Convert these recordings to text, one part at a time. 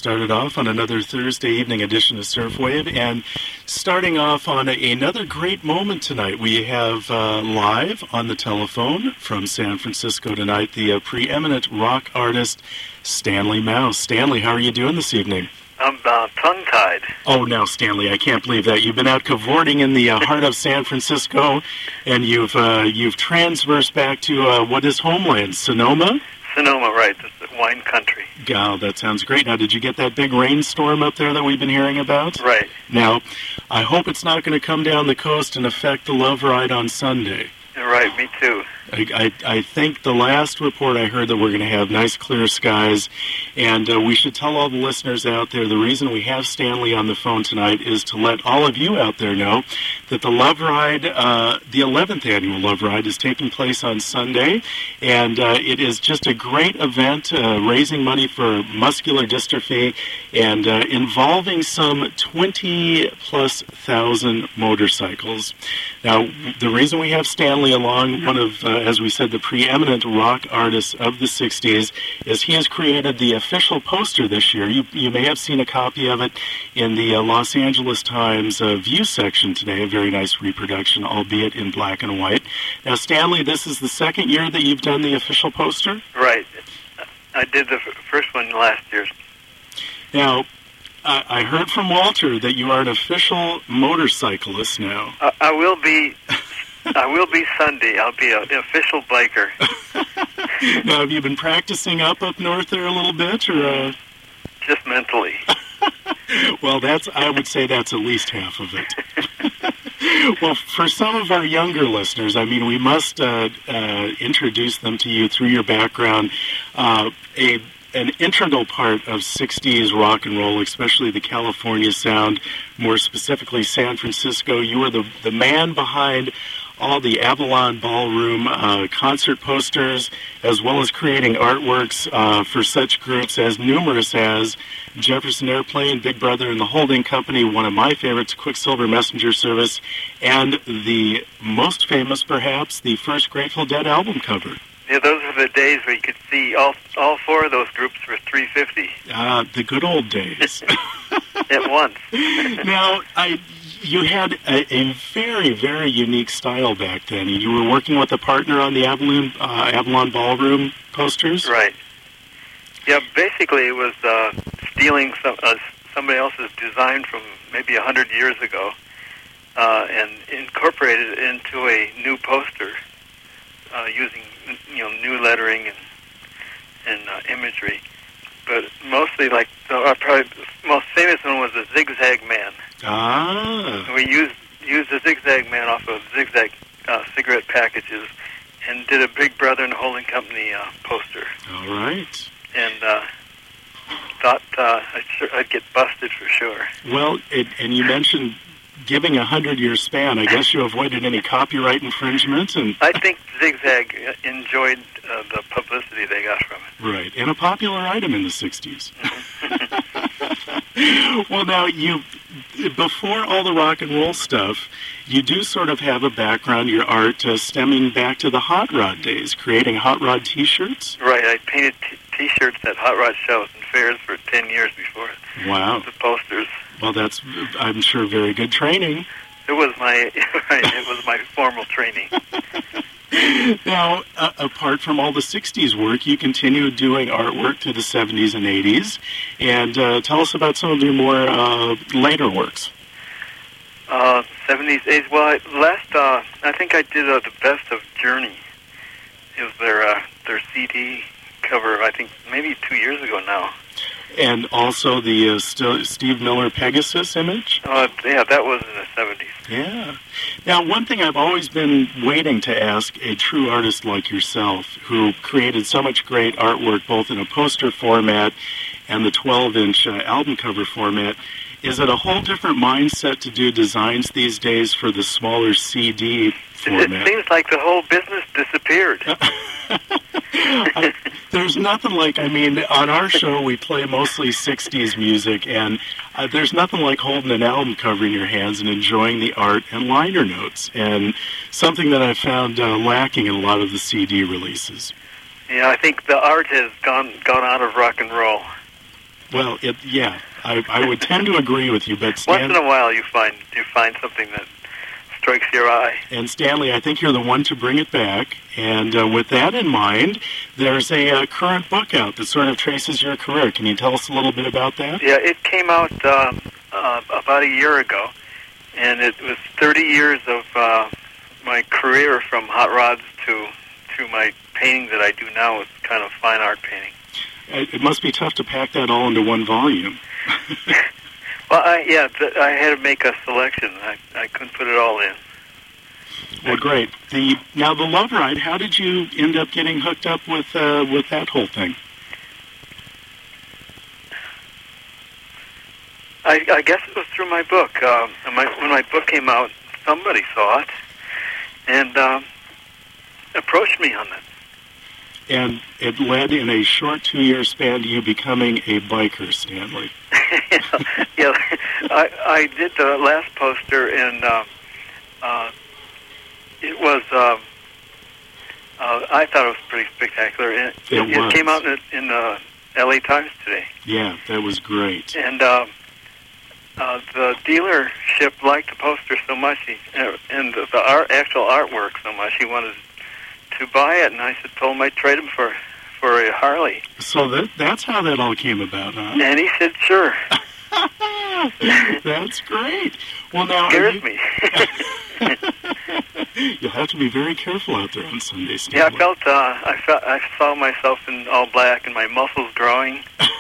started off on another Thursday evening edition of Surfwave, and starting off on another great moment tonight. We have live on the telephone from San Francisco tonight the preeminent rock artist Stanley Mouse. Stanley, how are you doing this evening? I'm tongue-tied. Oh, now, Stanley, I can't believe that. You've been out cavorting in the heart of San Francisco, and you've transversed back to what is homeland, Sonoma? Sonoma, right. It's the wine country. God, that sounds great. Now, did you get that big rainstorm up there that we've been hearing about? Right. Now, I hope it's not going to come down the coast and affect the Love Ride on Sunday. Right, me too. I think the last report I heard that we're going to have nice clear skies, and we should tell all the listeners out there the reason we have Stanley on the phone tonight is to let all of you out there know that the Love Ride, the 11th annual Love Ride, is taking place on Sunday, and it is just a great event raising money for muscular dystrophy and involving some 20+ thousand motorcycles. Now, the reason we have Stanley along, one of, as we said, the preeminent rock artists of the 60s, is he has created the official poster this year. You may have seen a copy of it in the Los Angeles Times View section today, a very nice reproduction, albeit in black and white. Now, Stanley, this is the second year that you've done the official poster? Right. I did the first one last year. Now, I heard from Walter that you are an official motorcyclist now. I will be Sunday. I'll be an official biker. Now, have you been practicing up north there a little bit, or just mentally? Well, I would say that's at least half of it. Well, for some of our younger listeners, I mean, we must introduce them to you through your background. An integral part of 60s rock and roll, especially the California sound, more specifically San Francisco. You were the man behind all the Avalon Ballroom concert posters, as well as creating artworks for such groups as numerous as Jefferson Airplane, Big Brother and the Holding Company, one of my favorites, Quicksilver Messenger Service, and the most famous, perhaps, the first Grateful Dead album cover. Yeah, those are the days where you could see all four of those groups for $350. The good old days. At once. Now, you had a very, very unique style back then. You were working with a partner on the Avalon Ballroom posters? Right. Yeah, basically it was stealing somebody else's design from maybe 100 years ago and incorporated it into a new poster using new lettering and imagery. But mostly, like, probably the most famous one was the Zigzag Man. Ah. We used the Zigzag Man off of Zigzag cigarette packages and did a Big Brother and Holding Company poster. All right. And thought I'd get busted for sure. Well, and you mentioned giving a 100-year span. I guess you avoided any copyright infringement. And I think Zigzag enjoyed the publicity they got from it. Right, and a popular item in the 60s. Well, now, before all the rock and roll stuff, you do sort of have a background, your art, stemming back to the Hot Rod days, creating Hot Rod T-shirts? Right, I painted T-shirts at Hot Rod shows and fairs for 10 years before. Wow. The posters. Well, that's, I'm sure, very good training. It was my formal training. Now, apart from all the 60s work, you continue doing artwork through the 70s and 80s. And tell us about some of your more later works. 70s, 80s. Well, I think I did the Best of Journey. It was their CD cover, I think, maybe 2 years ago now. And also the Steve Miller Pegasus image? Yeah, that was in the 70s. Yeah. Now, one thing I've always been waiting to ask a true artist like yourself, who created so much great artwork both in a poster format and the 12-inch album cover format, is it a whole different mindset to do designs these days for the smaller CD format? It seems like the whole business disappeared. There's nothing like, I mean, on our show we play mostly 60s music, and there's nothing like holding an album cover in your hands and enjoying the art and liner notes, and something that I found lacking in a lot of the CD releases. Yeah, I think the art has gone out of rock and roll. Well, I would tend to agree with you, but Once in a while you find something that strikes your eye. And Stanley, I think you're the one to bring it back. And with that in mind, there's a current book out that sort of traces your career. Can you tell us a little bit about that? Yeah, it came out about a year ago, and it was 30 years of my career from hot rods to my painting that I do now with kind of fine art painting. It must be tough to pack that all into one volume. Well, I had to make a selection. I couldn't put it all in. Well, great. Now the Love Ride. How did you end up getting hooked up with that whole thing? I guess it was through my book. When my book came out, somebody saw it and approached me on it. And it led in a short 2-year span to you becoming a biker, Stanley. Yeah, I did the last poster, and it was. I thought it was pretty spectacular. It came out in the L.A. Times today. Yeah, that was great. And the dealership liked the poster so much, and the actual artwork so much, he wanted to buy it, and I told him I'd trade him for a Harley. So that's how that all came about, huh? And he said, sure. That's great. Well, now scares me. You'll have to be very careful out there on Sunday, Stanley. Yeah, I saw myself in all black and my muscles growing.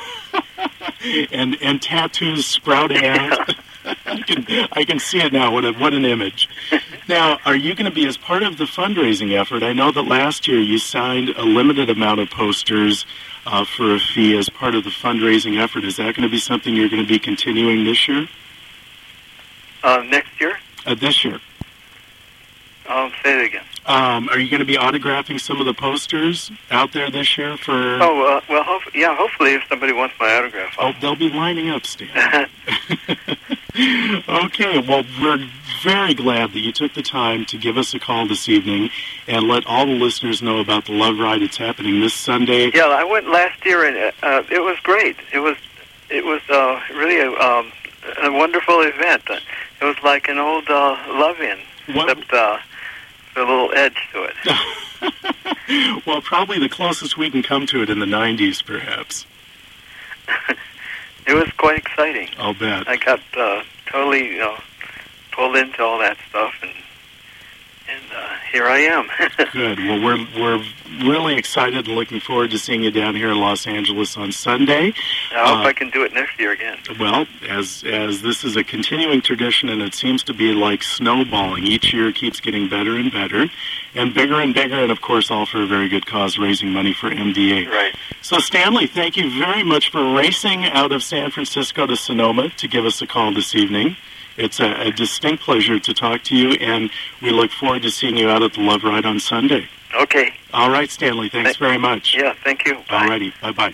and tattoos sprouting out. I can see it now. What an image. Now, are you going to be, as part of the fundraising effort, I know that last year you signed a limited amount of posters for a fee as part of the fundraising effort. Is that going to be something you're going to be continuing this year? Next year? This year. Say it again. Are you going to be autographing some of the posters out there this year for... Oh, well, hopefully if somebody wants my autograph. They'll be lining up, Stan. Okay, well, we're very glad that you took the time to give us a call this evening and let all the listeners know about the Love Ride. It's happening this Sunday. Yeah, I went last year, and it was great. It was really a wonderful event. It was like an old love-in, except a little edge to it. Well, probably the closest we can come to it in the 90s, perhaps. It was quite exciting. I'll bet. I got totally, pulled into all that stuff, and here I am. Good. Well, we're really excited and looking forward to seeing you down here in Los Angeles on Sunday. I hope I can do it next year again. Well, as this is a continuing tradition, and it seems to be like snowballing. Each year keeps getting better and better, and bigger, and of course, all for a very good cause, raising money for MDA. Right. So, Stanley, thank you very much for racing out of San Francisco to Sonoma to give us a call this evening. It's a distinct pleasure to talk to you, and we look forward to seeing you out at the Love Ride on Sunday. Okay. All right, Stanley. Thanks very much. Yeah, thank you. Bye. All righty. Bye-bye.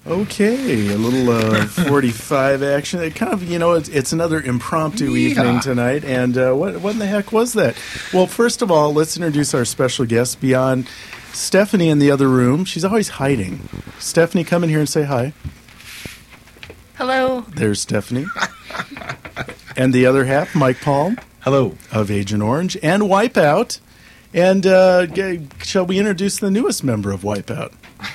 Okay, a little 45 action. It kind of, it's another impromptu evening tonight. And what in the heck was that? Well, first of all, let's introduce our special guest beyond Stephanie in the other room. She's always hiding. Stephanie, come in here and say hi. Hello. There's Stephanie. And the other half, Mike Palm. Hello. Of Agent Orange and Wipeout. And shall we introduce the newest member of Wipeout?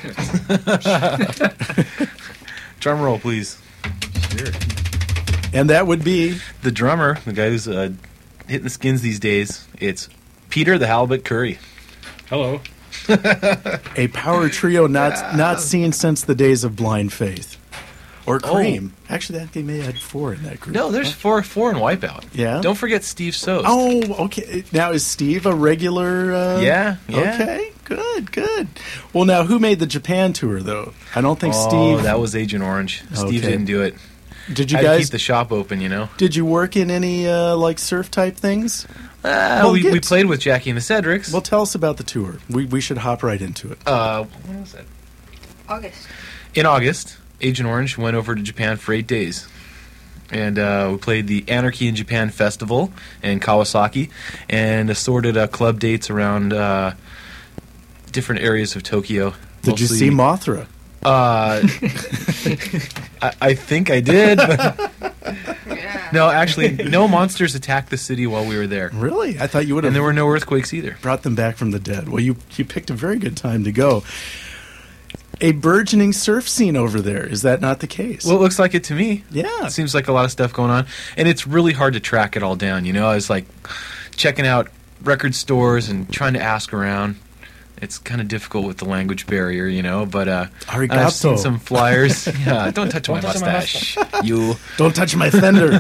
Drum roll, please. Sure. And that would be the drummer, the guy who's hitting the skins these days. It's Peter the Halibut Curry. Hello. A power trio not seen since the days of Blind Faith. Or Cream. Oh. Actually, I think they may have had 4 in that group. No, there's four in Wipeout. Yeah? Don't forget Steve Soest. Oh, okay. Now, is Steve a regular... Yeah. Okay, good. Well, now, who made the Japan tour, though? I don't think Steve... Oh, that was Agent Orange. Steve didn't do it. Did you Had guys... to keep the shop open, Did you work in any, surf-type things? We played with Jackie and the Cedrics. Well, tell us about the tour. We should hop right into it. When was that? August. In August, Agent Orange went over to Japan for 8 days. And we played the Anarchy in Japan Festival in Kawasaki and assorted club dates around different areas of Tokyo. Did you see Mothra? I think I did. Yeah. No, actually, no monsters attacked the city while we were there. Really? I thought you would have. And there were no earthquakes either. Brought them back from the dead. Well, you picked a very good time to go. A burgeoning surf scene over there. Is that not the case? Well, it looks like it to me. Yeah. It seems like a lot of stuff going on. And it's really hard to track it all down. I was like checking out record stores and trying to ask around. It's kind of difficult with the language barrier, but I've seen some flyers. Yeah, don't touch my mustache. You don't touch my fender.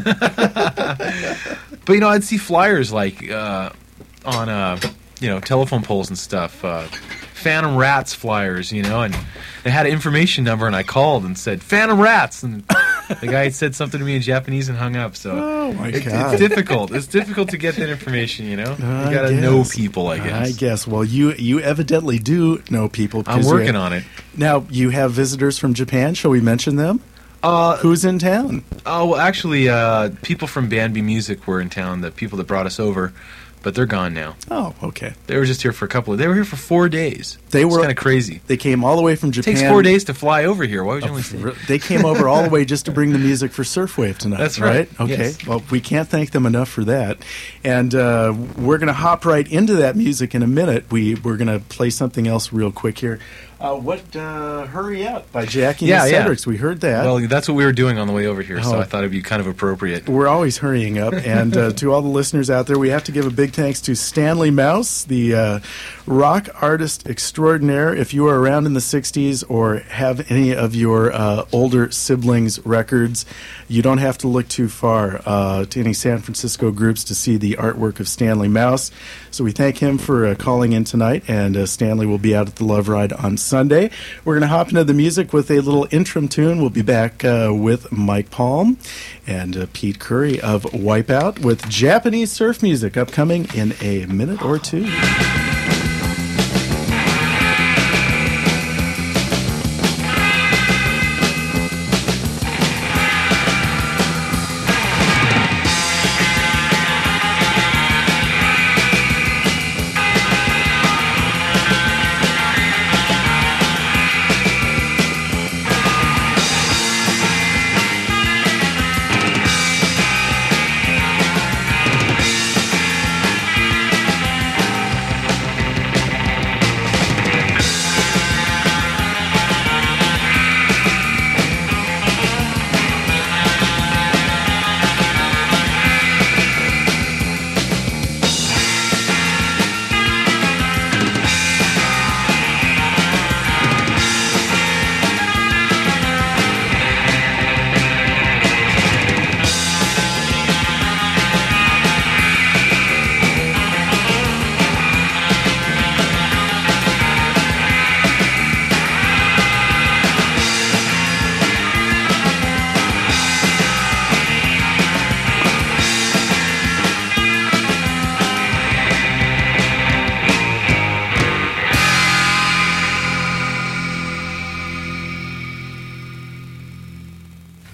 But I'd see flyers like on telephone poles and stuff. Phantom Rats flyers, and they had an information number, and I called and said Phantom Rats, and the guy had said something to me in Japanese and hung up. So God. It's difficult. It's difficult to get that information. You got to know people, I guess. I guess. Well, you evidently do know people. I'm working on it. Now you have visitors from Japan. Shall we mention them? Who's in town? Oh, well, actually, people from Banby Music were in town. The people that brought us over. But they're gone now. Oh, okay. They were just here for They were here for 4 days. They were kind of crazy. They came all the way from Japan. It takes 4 days to fly over here. Why would you only say? They came over all the way just to bring the music for Surfwave tonight. That's right. Okay. Yes. Well, we can't thank them enough for that. And we're going to hop right into that music in a minute. We're going to play something else real quick here. Hurry Up by Jackie and the Cedrics. We heard that. Well, that's what we were doing on the way over here, so I thought it'd be kind of appropriate. We're always hurrying up. And to all the listeners out there, we have to give a big thanks to Stanley Mouse, the rock artist extraordinaire. If you were around in the 60s or have any of your older siblings' records, you don't have to look too far to any San Francisco groups to see the artwork of Stanley Mouse. So we thank him for calling in tonight, and Stanley will be out at the Love Ride on Sunday. We're going to hop into the music with a little interim tune. We'll be back with Mike Palm and Pete Curry of Wipeout with Japanese surf music upcoming in a minute or two.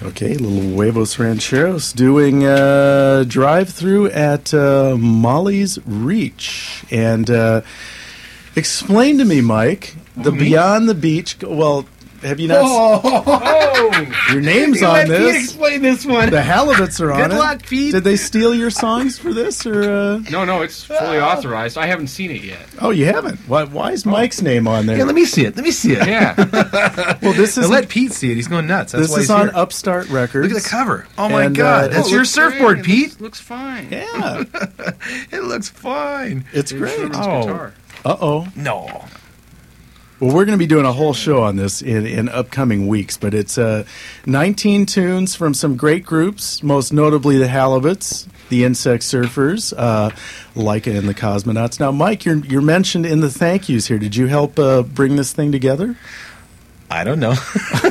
Okay, little Huevos Rancheros doing drive-through at Molly's Reach. And explain to me, Mike, the Beyond the Beach... Well, have you not... Your name's on this. Pete explain this one. The Halibuts are on it. Good luck, Pete. Did they steal your songs for this? Or No, it's fully authorized. I haven't seen it yet. Oh, you haven't? Why is Mike's name on there? Yeah, let me see it. Yeah. Well, this is... Let Pete see it. He's going nuts. That's This why is he's on here. Upstart Records. Look at the cover. Oh, my And, God. That's oh, your looks surfboard, great. Pete. Looks fine. Yeah, It looks fine. it's great. Sherman's Oh. guitar. Uh-oh. No. Well, we're going to be doing a whole show on this in upcoming weeks, but it's 19 tunes from some great groups, most notably the Halibuts, the Insect Surfers, Leica and the Cosmonauts. Now, Mike, you're mentioned in the thank yous here. Did you help bring this thing together? I don't know.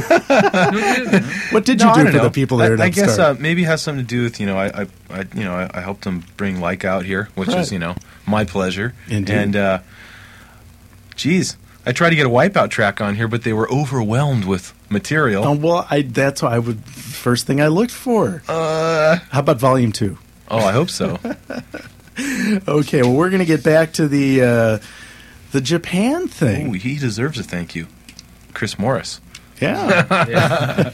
What did you No, I do don't for know. the people there at I guess Upstart? maybe it has something to do with I helped them bring Like out here, which Right. is my pleasure. Indeed. And geez, I tried to get a Wipeout track on here, but they were overwhelmed with material. Well, that's what first thing I looked for. How about Volume 2? Oh, I hope so. Okay, well, we're going to get back to the Japan thing. Ooh, he deserves a thank you, Chris Morris. Yeah.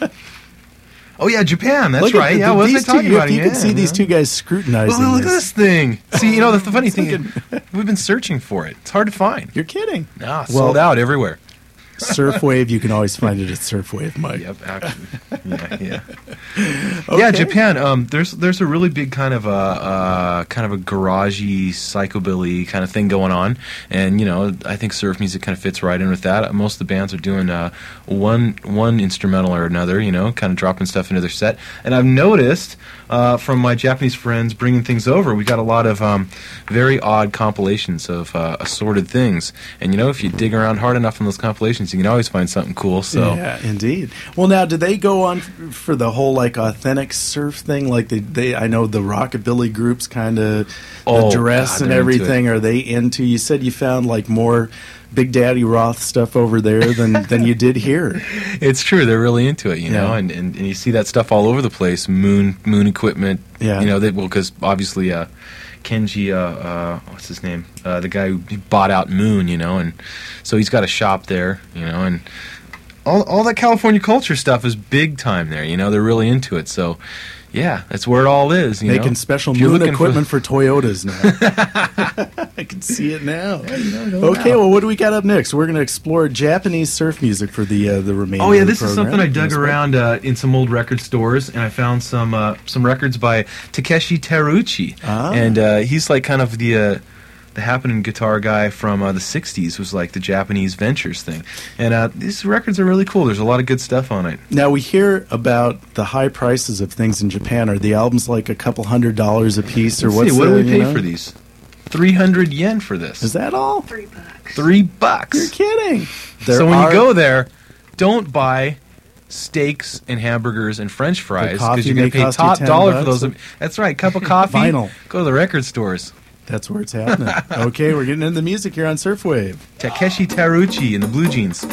Oh yeah, Japan. That's Look at right. Yeah, wasn't I these two, talking about it? you can Yeah, see these two guys scrutinizing Well, look at this. this thing. See, the funny thing is, we've been searching for it. It's hard to find. You're kidding. No, it's Well- sold out everywhere. Surfwave, you can always find it at Surfwave, Mike. Yep, actually. Yeah. Okay. Yeah, Japan. There's a really big kind of a garagey psychobilly kind of thing going on, and I think surf music kind of fits right in with that. Most of the bands are doing one instrumental or another, kind of dropping stuff into their set. And I've noticed from my Japanese friends bringing things over, we got a lot of very odd compilations of assorted things. And if you dig around hard enough in those compilations, you can always find something cool. So. Yeah, indeed. Well, now, do they go on for the whole authentic surf thing? Like they I know the rockabilly groups kind of the dress God, and they're into everything. Are they into? You said you found like more Big Daddy Roth stuff over there than you did here. It's true. They're really into it, know, Yeah. and you see that stuff all over the place. Moon equipment. Yeah. Because obviously Kenji, what's his name? The guy who bought out Moon, and so he's got a shop there, and all that California culture stuff is big time there. They're really into it. So, yeah, that's where it all is. Making special If you're Moon looking equipment for Toyotas now. I can see it now. Okay, well, what do we got up next? We're going to explore Japanese surf music for the remainder. Oh yeah, of the this is program. something I dug Yes, around in some old record stores, and I found some records by Takeshi Teruichi, and he's like kind of the happening guitar guy from the '60s, was like the Japanese Ventures thing, and these records are really cool. There's a lot of good stuff on it. Now, we hear about the high prices of things in Japan. Are the albums like a couple $100 a piece, or Let's what's see, what do we the, pay for these? 300 yen for this. Is that all? $3. $3? You're kidding. So when you go there, don't buy steaks and hamburgers and French fries coffee because you're going may to pay cost you top dollar for $10. those. That's right, cup of coffee. Vinyl. Go to the record stores. That's where it's happening. Okay, we're getting into the music here on Surfwave. Takeshi Teruichi and the Blue Jeans.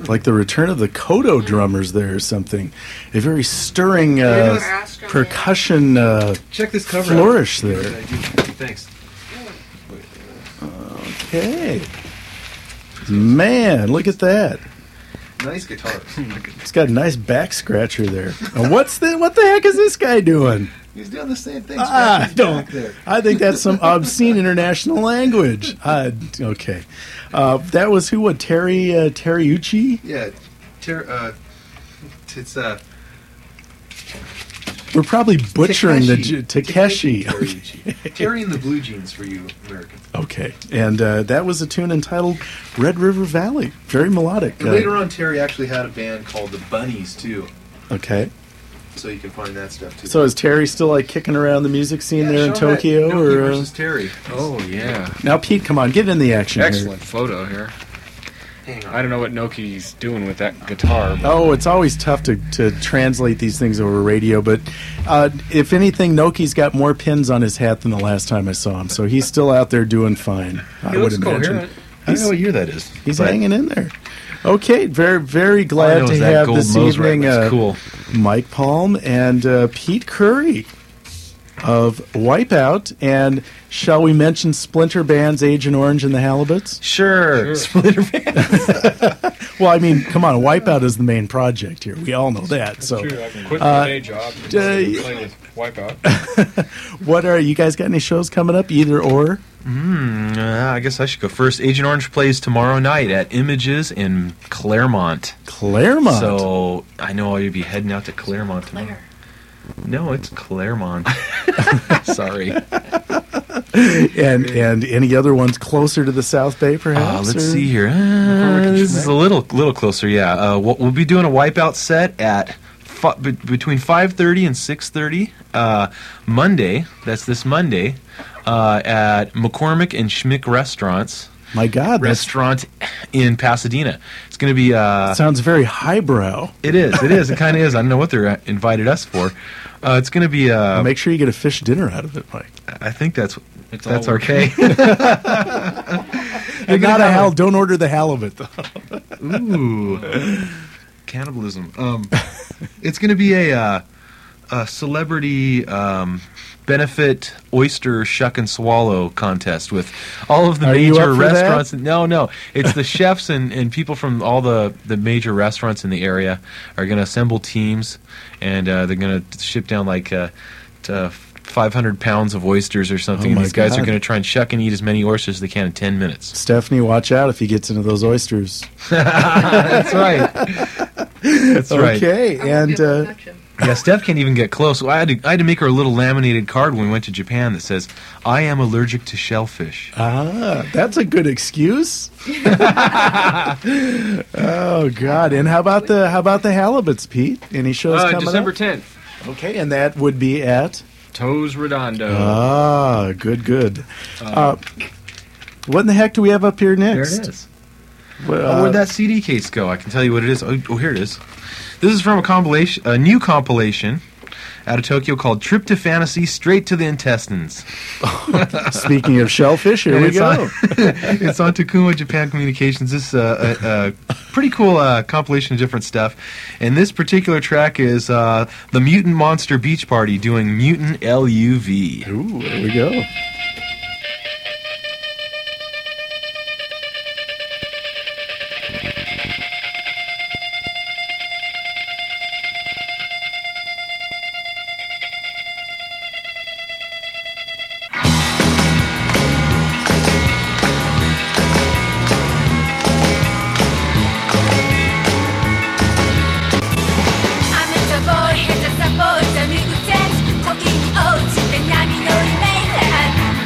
like the return of the Kodo drummers there or something. A very stirring percussion Check this cover flourish there. Thanks. Okay. Man, look at that. Nice guitars. It's got a nice back scratcher there. And what the heck is this guy doing? He's doing the same thing. I think that's some obscene international language. Okay. That was who? What? Terryuchi? Yeah. It's We're probably butchering Takeshi. Terry and the Blue Jeans for you Americans. Okay. And that was a tune entitled Red River Valley. Very melodic. And later on, Terry actually had a band called the Bunnies, too. Okay. So you can find that stuff, too. So is Terry still like kicking around the music scene there in Tokyo? Noki versus Terry. Oh, yeah. Now, Pete, come on, get in the action Excellent photo here. Hang on. I don't know what Noki's doing with that guitar. But Oh, it's always tough to translate these things over radio, but if anything, Noki's got more pins on his hat than the last time I saw him, so he's still out there doing fine, I would imagine. I don't know what year that is. He's hanging in there. Okay, very, very All I glad know to is that have gold this nose right evening looks cool. Mike Palm and Pete Curry of Wipeout. And shall we mention Splinter Band's Agent Orange and the Halibuts? Sure. Splinter Band. Well, I mean, come on, Wipeout is the main project here. We all know that. So, true, I can quit my day job and play with Wipeout. what are you guys got any shows coming up? Either or? I guess I should go first. Agent Orange plays tomorrow night at Images in Claremont. Claremont. So I know I'll be heading out to Claremont tomorrow. No, it's Claremont. Sorry. and any other ones closer to the South Bay, perhaps? Let's or? see here. This is a little closer. Yeah. We'll be doing a Wipeout set at between 5:30 and 6:30 Monday. That's this Monday at McCormick and Schmick Restaurants. My God, that Restaurant in Pasadena. It's going to be. sounds very highbrow. It is. It kind of is. I don't know what they're invited us for. It's going to be. Make sure you get a fish dinner out of it, Mike. I think that's all okay. And not a hal. Don't order the halibut, though. Ooh, cannibalism. It's going to be a celebrity benefit oyster shuck and swallow contest with all of the Are you major up for restaurants. No, it's the chefs and people from all the major restaurants in the area are going to assemble teams, and they're going to ship down like 500 pounds of oysters or something. Oh And my these guys God. are going to try and shuck and eat as many oysters as they can in 10 minutes. Stephanie, watch out if he gets into those oysters. That's right. That's right. Okay, and Yeah, Steph can't even get close. I had to make her a little laminated card when we went to Japan that says, "I am allergic to shellfish." that's a good excuse. Oh God! And how about the halibuts, Pete? Any shows coming December up? 10th. Okay, and that would be at Toes Redondo. good. What in the heck do we have up here There next? it is. Well, Where'd that CD case go? I can tell you what it is. Oh, here it is. This is from a new compilation out of Tokyo called Trip to Fantasy Straight to the Intestines. Speaking of shellfish, here And we it's go. on- it's on Takuma Japan Communications. This is a pretty cool compilation of different stuff. And this particular track is the Mutant Monster Beach Party doing Mutant LUV. Ooh, there we go. I'm a boy, here's a support, a new chance. Talking out, the nami no remain.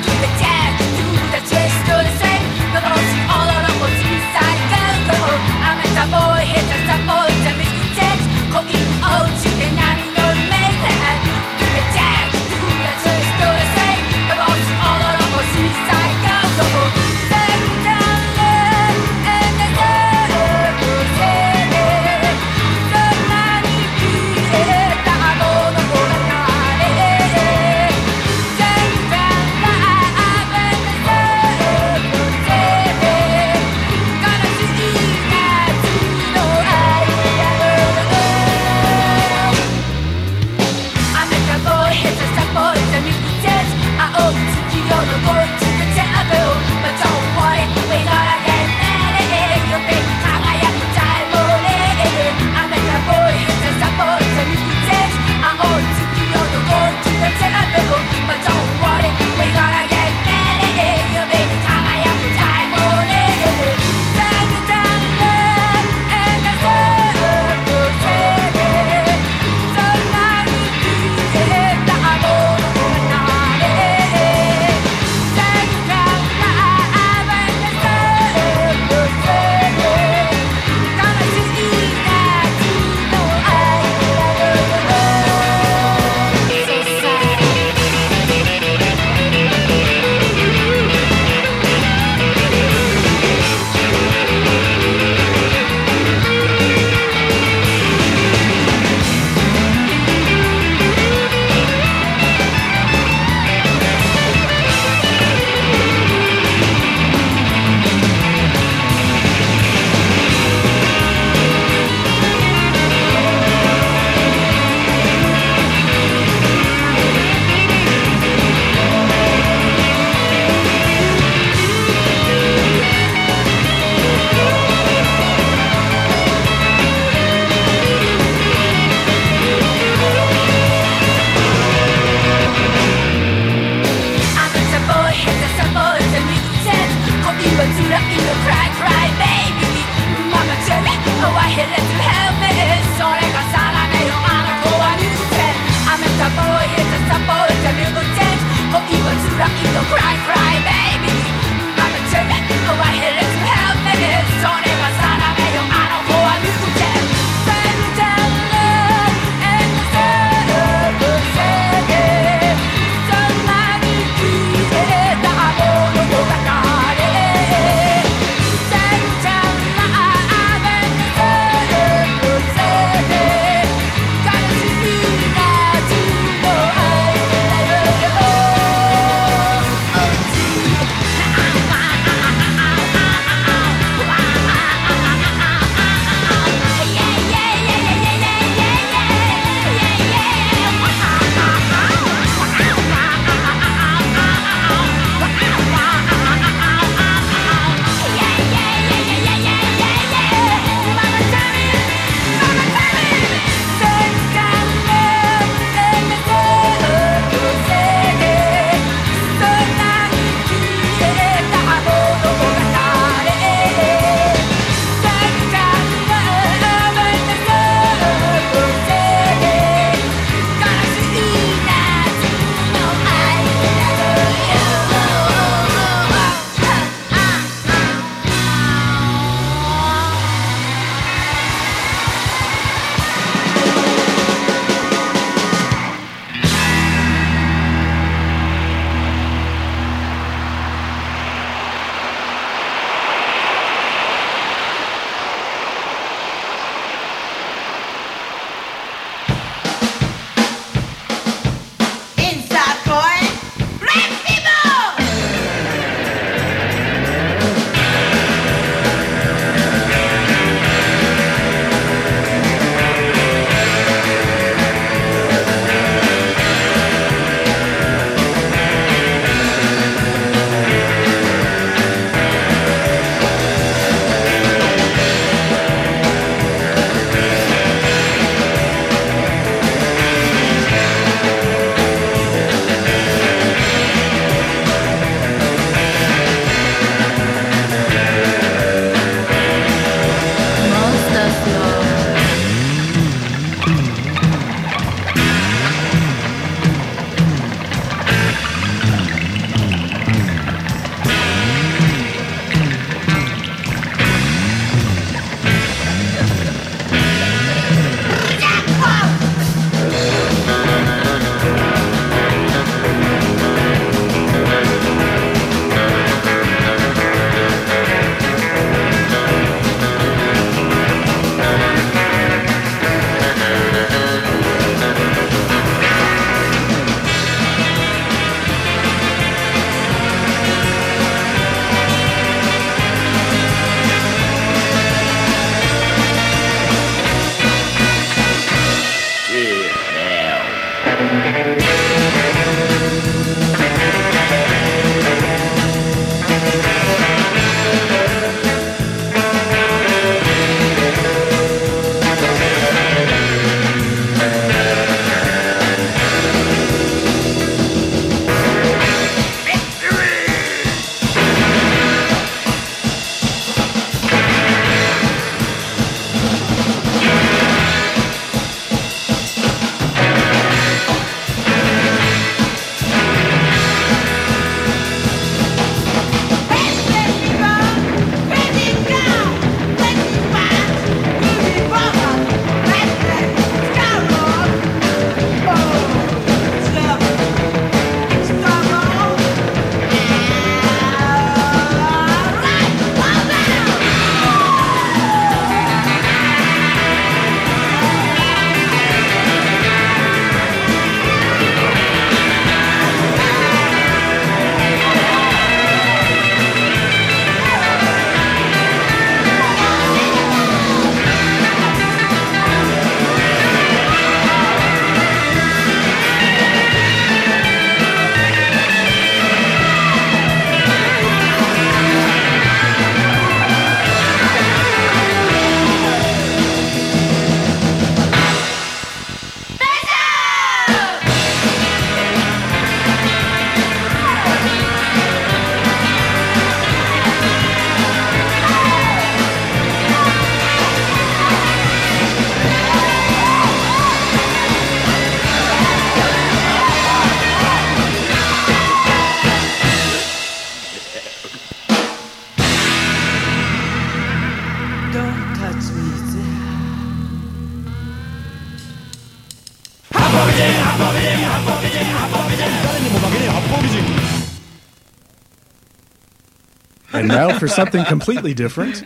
And now for something completely different.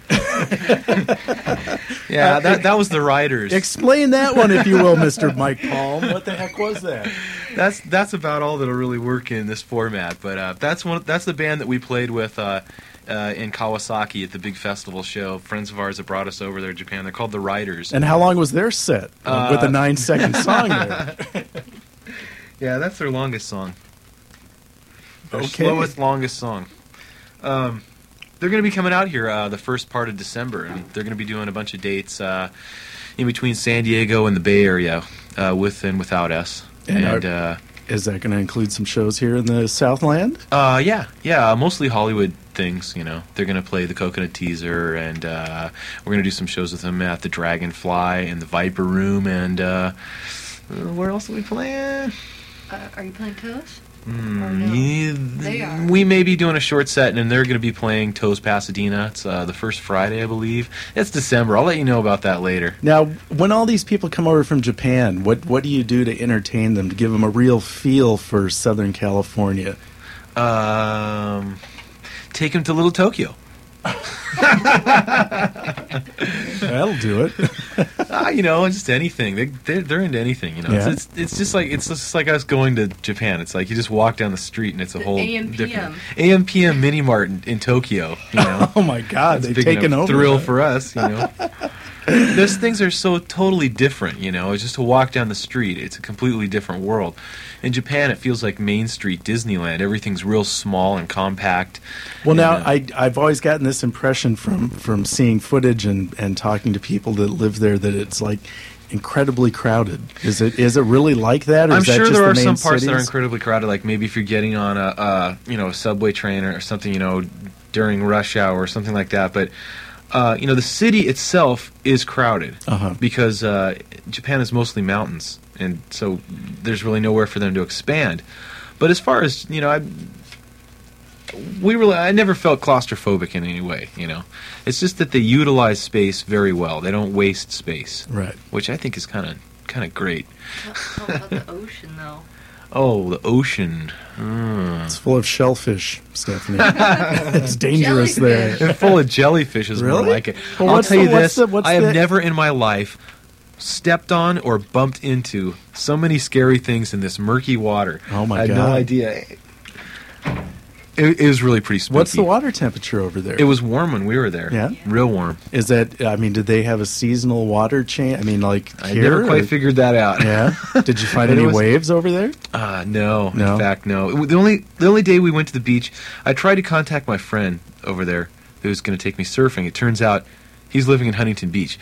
Yeah, that was the Riders. Explain that one, if you will, Mr. Mike Palm. What the heck was that? That's about all that'll really work in this format. But that's the band that we played with in Kawasaki at the big festival show. Friends of ours that brought us over there to Japan. They're called the Riders. And how long was their set with a 9-second song there? Yeah, that's their longest song. Their Okay. slowest, longest song. They're going to be coming out here the first part of December, and they're going to be doing a bunch of dates in between San Diego and the Bay Area, with and without us. And is that going to include some shows here in the Southland? Yeah, mostly Hollywood things. You know, they're going to play the Coconut Teaser, and we're going to do some shows with them at the Dragonfly and the Viper Room, and where else are we playing? Are you playing Toast? They are. We may be doing a short set, and they're going to be playing Toes Pasadena. It's the first Friday, I believe. It's December. I'll let you know about that later. Now, when all these people come over from Japan, what do you do to entertain them, to give them a real feel for Southern California? Take them to Little Tokyo. That'll do it. Just anything. They're into anything. You know, Yeah. it's just like us going to Japan. It's like you just walk down the street and it's a whole AM/PM. different AM/PM mini mart in Tokyo. You know, Oh, my God. It's a They've big taken enough over. thrill for us. You know, those things are so totally different. You know, it's just to walk down the street. It's a completely different world. In Japan, it feels like Main Street Disneyland. Everything's real small and compact. Well, And, now, I've always gotten this impression from seeing footage and talking to people that live there that it's like incredibly crowded. Is it really like that? Or I'm is that sure just there the are main some parts that are cities? incredibly crowded. Like maybe if you're getting on a subway train or something, during rush hour or something like that. But the city itself is crowded because Japan is mostly mountains, and so there's really nowhere for them to expand. But as far as I never felt claustrophobic in any way. It's just that they utilize space very well. They don't waste space, Right. which I think is kind of great. How about the ocean, though? Oh, the ocean. It's full of shellfish, Stephanie. It's dangerous there. And full of jellyfish is more Really? like it. Well, I'll what's tell the- you what's this, the- what's I have the- never in my life stepped on or bumped into so many scary things in this murky water. Oh, my I had God. no idea. It was really pretty spooky. What's the water temperature over there? It was warm when we were there. Yeah? Real warm. Is that, did they have a seasonal water change? I mean, like I here? never quite or- figured that out. Yeah? Did you find It any was- waves over there? No. No? In fact, no. The only day we went to the beach, I tried to contact my friend over there who was going to take me surfing. It turns out he's living in Huntington Beach.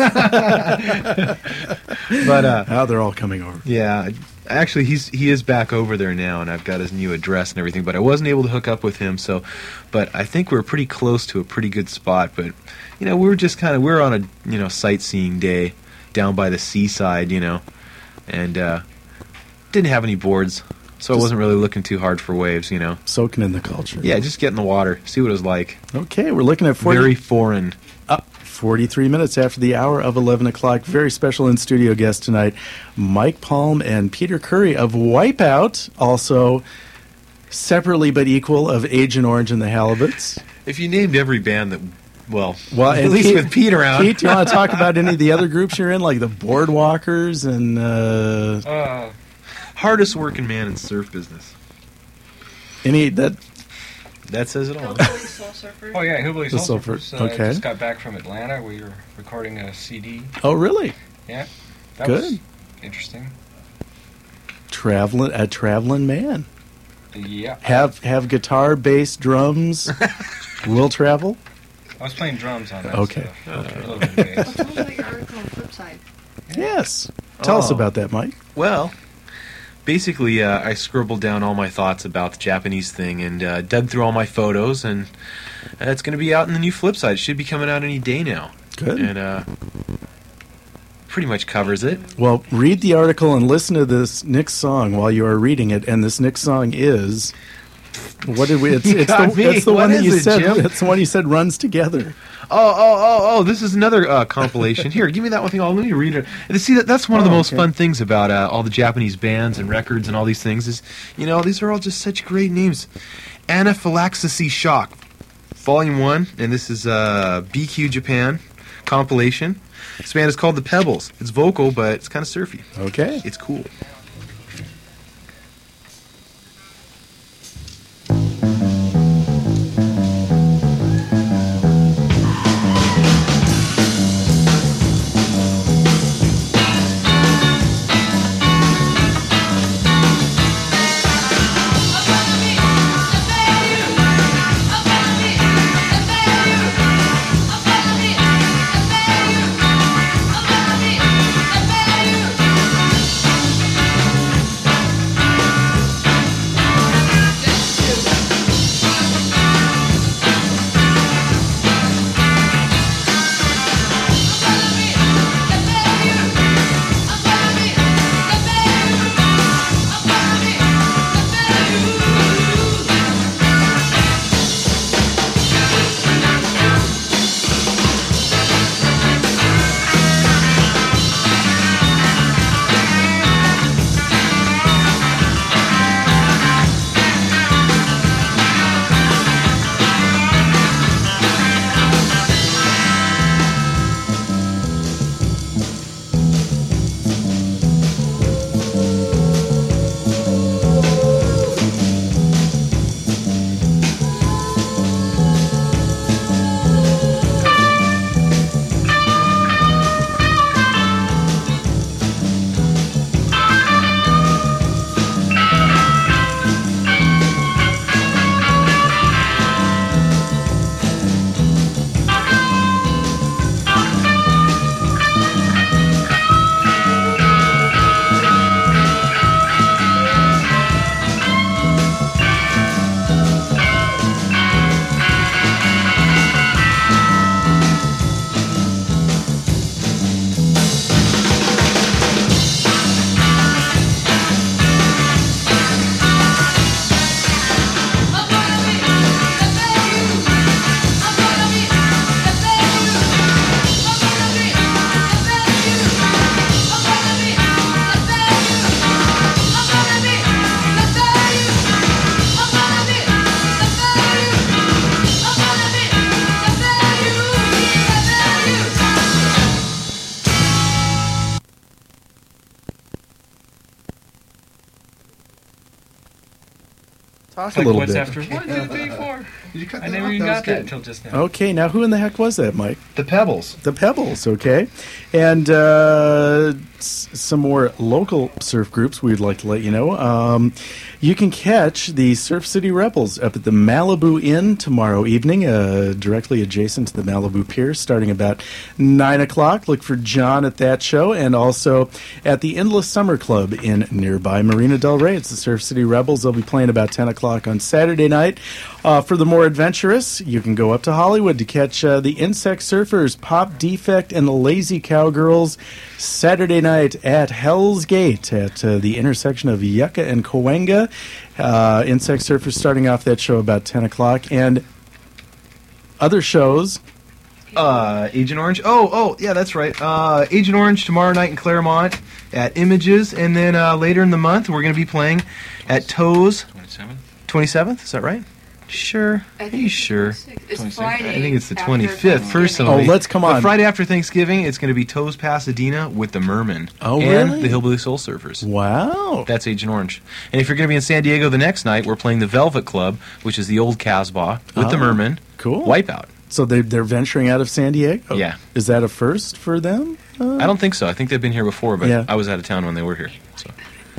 But They're all coming over. yeah, actually he is back over there now, and I've got his new address and everything. But I wasn't able to hook up with him. But I think we're pretty close to a pretty good spot. But we were just we were on a sightseeing day down by the seaside, and didn't have any boards. So I wasn't really looking too hard for waves, Soaking in the culture. Yeah, just get in the water, see what it was like. Okay, we're looking at Very foreign. 43 minutes after the hour of 11 o'clock. Very special in-studio guest tonight, Mike Palm and Peter Curry of Wipeout. Also, separately but equal, of Agent Orange and the Halibuts. If you named every band that, well at and least Pete- with Pete around. Pete, do you want to talk about any of the other groups you're in, like the Boardwalkers and... Hardest working man in surf business. any that? That says it all. Hillbilly Soul Surfer. Oh yeah, Hillbilly The Soul Sulphur- Surfers. okay. Just got back from Atlanta. We were recording a CD. Oh, really? Yeah, that Good. was interesting. A traveling man. Yeah, Have guitar, bass, drums. Will travel. I was playing drums on that. Okay. Stuff. A little bit of bass. Well, tell us about your article on Flipside. Yes. Tell us Oh. about that, Mike. Well, basically, I scribbled down all my thoughts about the Japanese thing and dug through all my photos, and it's going to be out in the new Flipside. It should be coming out any day now. Good. And pretty much covers it. Well, read the article and listen to this next song while you are reading it. And this next song is... What did we? It's got me. the What one that is you it, said. Jim? It's the one you said runs together. Oh! This is another compilation. Here, give me that one thing. Let me read it. And see, that's one of the most fun things about all the Japanese bands and records and all these things is, these are all just such great names. Anaphylaxis Shock, Volume 1, and this is BQ Japan compilation. This band is called The Pebbles. It's vocal, but it's kind of surfy. Okay. It's cool. Talk Like a little what's bit. after 1, 2, 3, 4. Did you cut I that never off? even That was got that good. until just now. Okay, now who in the heck was that, Mike? The Pebbles. The Pebbles, okay. And some more local surf groups we'd like to let you know. You can catch the Surf City Rebels up at the Malibu Inn tomorrow evening, directly adjacent to the Malibu Pier, starting about 9 o'clock. Look for John at that show. And also at the Endless Summer Club in nearby Marina Del Rey. It's the Surf City Rebels. They'll be playing about 10 o'clock on Saturday night. For the more adventurous, you can go up to Hollywood to catch the Insect Surfers, Pop Defect, and the Lazy Cowgirls Saturday night at Hell's Gate at the intersection of Yucca and Cahuenga. Insect Surfers starting off that show about 10 o'clock. And other shows. Agent Orange. Oh, yeah, that's right. Agent Orange tomorrow night in Claremont at Images, and then later in the month we're going to be playing at Toes. 27th, is that right? Sure. Are you sure? It's Friday. I think it's the after 25th, Thanksgiving. personally. Oh, let's come on. The Friday after Thanksgiving, it's going to be Toes Pasadena with the Mermen. Oh, and really? the Hillbilly Soul Surfers. Wow. That's Agent Orange. And if you're going to be in San Diego the next night, we're playing the Velvet Club, which is the old Casbah, with the Oh, Mermen. cool. Wipeout. So they're venturing out of San Diego? Yeah. Is that a first for them? I don't think so. I think they've been here before, but Yeah. I was out of town when they were here. So.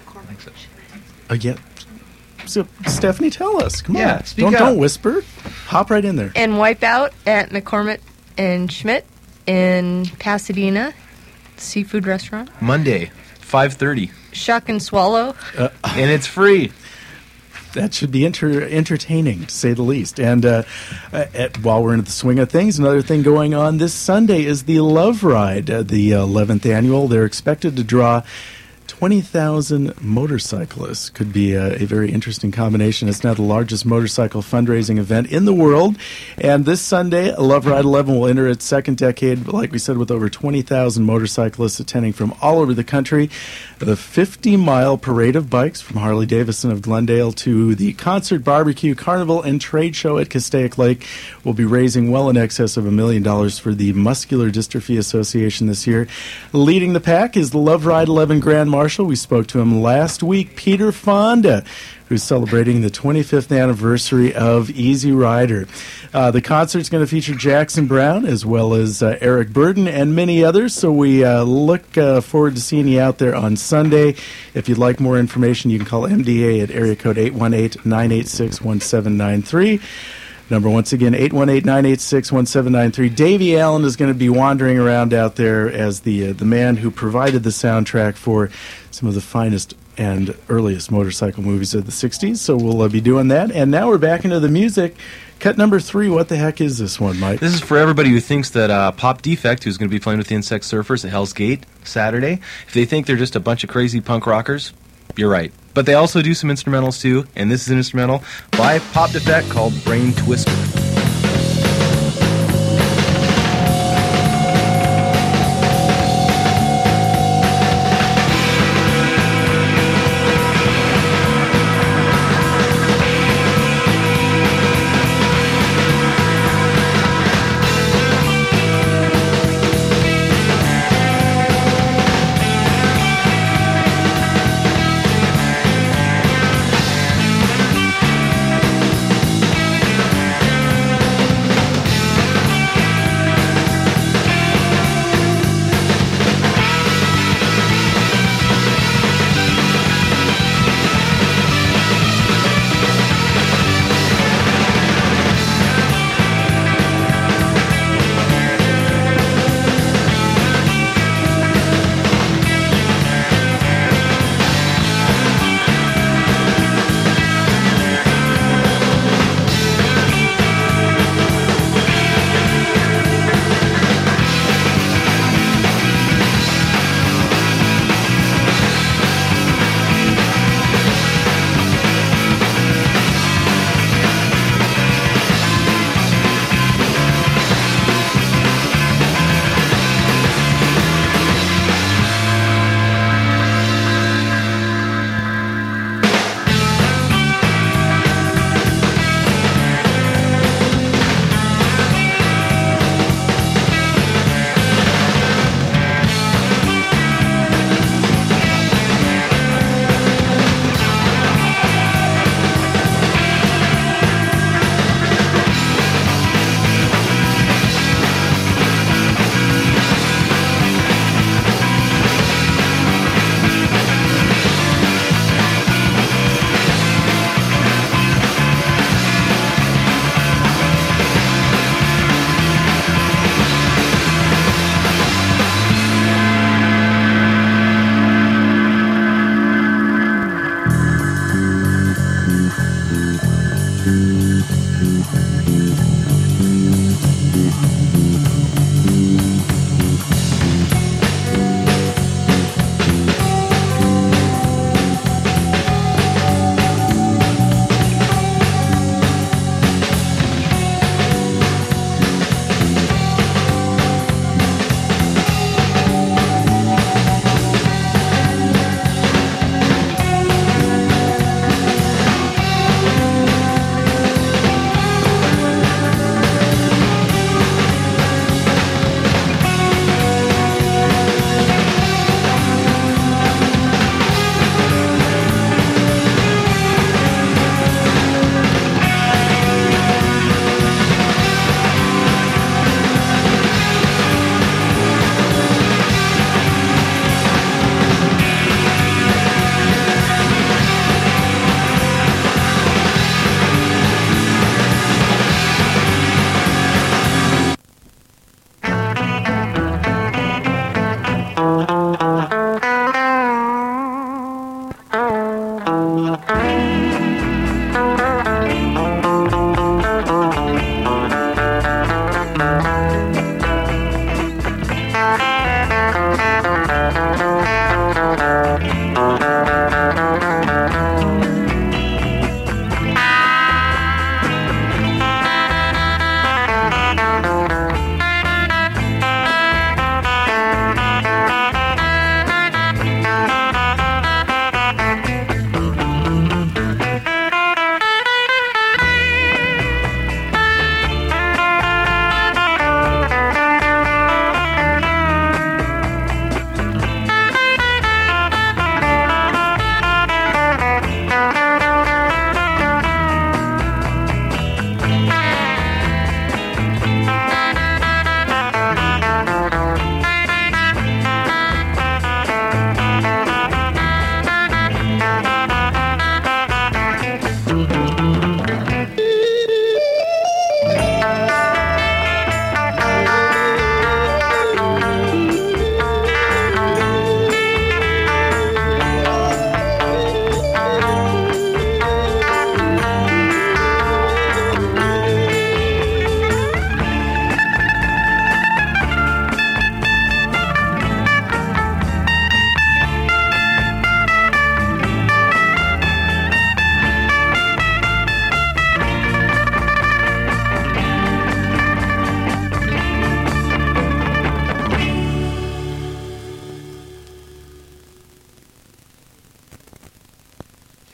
Yeah. So, Stephanie, tell us. Come Yeah, on. speak up. Don't whisper. Hop right in there. And Wipeout at McCormick and Schmidt in Pasadena, seafood restaurant. Monday, 5:30. Shuck and Swallow. And it's free. That should be entertaining, to say the least. And while we're in the swing of things, another thing going on this Sunday is the Love Ride, the 11th annual. They're expected to draw 20,000 motorcyclists. Could be a very interesting combination. It's now the largest motorcycle fundraising event in the world. And this Sunday, Love Ride 11 will enter its second decade, like we said, with over 20,000 motorcyclists attending from all over the country. The 50-mile parade of bikes from Harley-Davidson of Glendale to the concert, barbecue, carnival, and trade show at Castaic Lake will be raising well in excess of $1 million for the Muscular Dystrophy Association this year. Leading the pack is the Love Ride 11 Grand Marshal. We spoke to him last week, Peter Fonda, who's celebrating the 25th anniversary of Easy Rider. The concert's going to feature Jackson Brown as well as Eric Burden and many others, so we look forward to seeing you out there on Sunday. If you'd like more information, you can call MDA at area code 818-986-1793. Number, once again, 818-986-1793. Davey Allen is going to be wandering around out there as the man who provided the soundtrack for some of the finest and earliest motorcycle movies of the 60s. So we'll be doing that. And now we're back into the music. Cut number 3, what the heck is this one, Mike? This is for everybody who thinks that Pop Defect, who's going to be playing with the Insect Surfers at Hell's Gate Saturday, if they think they're just a bunch of crazy punk rockers, you're right. But they also do some instrumentals too, and this is an instrumental by Pop Defect called Brain Twister.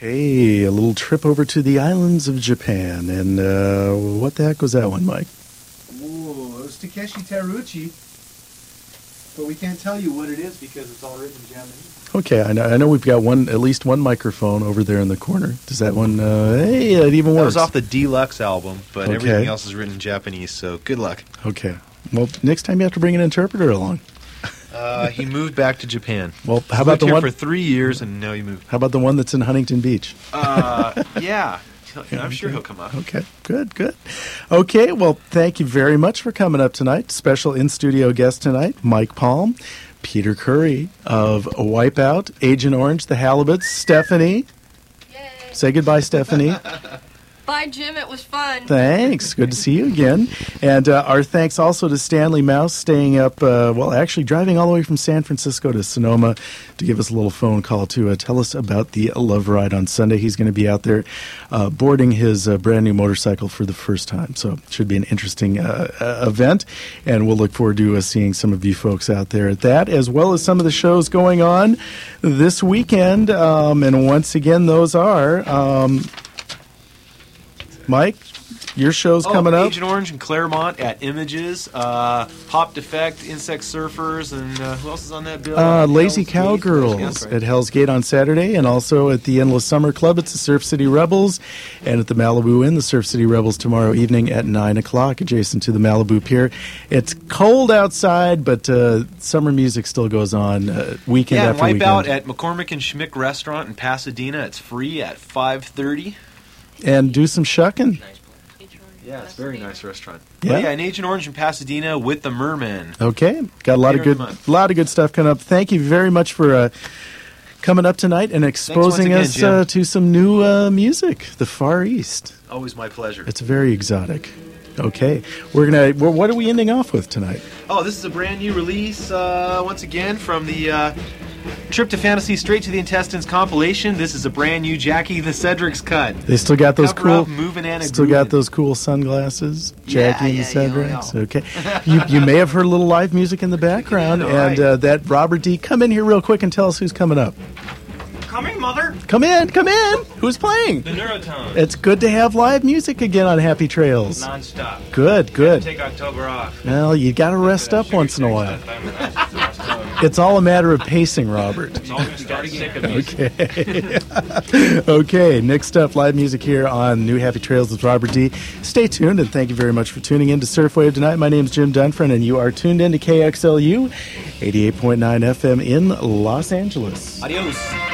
Okay, a little trip over to the islands of Japan. And what the heck was that one, Mike? Ooh, it was Takeshi Teruichi. But we can't tell you what it is because it's all written in Japanese. Okay, I know we've got at least one microphone over there in the corner. Does that one? Hey, it even works. That was off the deluxe album, but Okay. everything else is written in Japanese. So good luck. Okay. Well, next time you have to bring an interpreter along. He moved back to Japan. Well, how He about lived the here one? for 3 years, and now he moved. How about the one that's in Huntington Beach? Yeah, I'm sure he'll come up. Okay, good. Okay, well, thank you very much for coming up tonight. Special in-studio guest tonight, Mike Palm, Peter Curry of Wipeout, Agent Orange, the Halibuts, Stephanie. Yay. Say goodbye, Stephanie. Bye, Jim. It was fun. Thanks. Good to see you again. And our thanks also to Stanley Mouse staying up, actually driving all the way from San Francisco to Sonoma to give us a little phone call to tell us about the Love Ride on Sunday. He's going to be out there boarding his brand new motorcycle for the first time. So it should be an interesting event. And we'll look forward to seeing some of you folks out there at that, as well as some of the shows going on this weekend. And once again, those are... Mike, your show's coming up. Agent Orange and Claremont at Images, Pop Defect, Insect Surfers, and who else is on that bill? Lazy Hell's Gate. Cowgirls That's right. at Hell's Gate on Saturday, and also at the Endless Summer Club, it's the Surf City Rebels, and at the Malibu Inn, the Surf City Rebels tomorrow evening at 9 o'clock, adjacent to the Malibu Pier. It's cold outside, but summer music still goes on weekend Yeah, after and weekend. Wipeout at McCormick and Schmick Restaurant in Pasadena. It's free at 5:30. And do some shucking. Yeah, it's a very nice restaurant. Yeah. Yeah, and Agent Orange in Pasadena with the Mermen. Okay, got a lot Later in of the good, month. lot of good stuff coming up. Thank you very much for coming up tonight and exposing again, us Jim. to some new music, the Far East. Always my pleasure. It's very exotic. Okay, what are we ending off with tonight? Oh, this is a brand new release, once again, from the Trip to Fantasy Straight to the Intestines compilation. This is a brand new Jackie the Cedric's cut. They still got those Cover up, cool, moving and a still got grooving. those cool sunglasses, Jackie and the yeah, Cedrics. yeah. Okay, you may have heard a little live music in the background, All and right. that Robert D. Come in here real quick and tell us who's coming up. Coming, mother. Come in. Who's playing? The Neurotone. It's good to have live music again on Happy Trails. Non-stop. Good. Take October off. Well, you got to rest up once in a while. It's all a matter of pacing, Robert. It's all going to start again. Okay. Okay, next up, live music here on New Happy Trails with Robert D. Stay tuned, and thank you very much for tuning in to Surfwave tonight. My name is Jim Dunford, and you are tuned in to KXLU 88.9 FM in Los Angeles. Adios.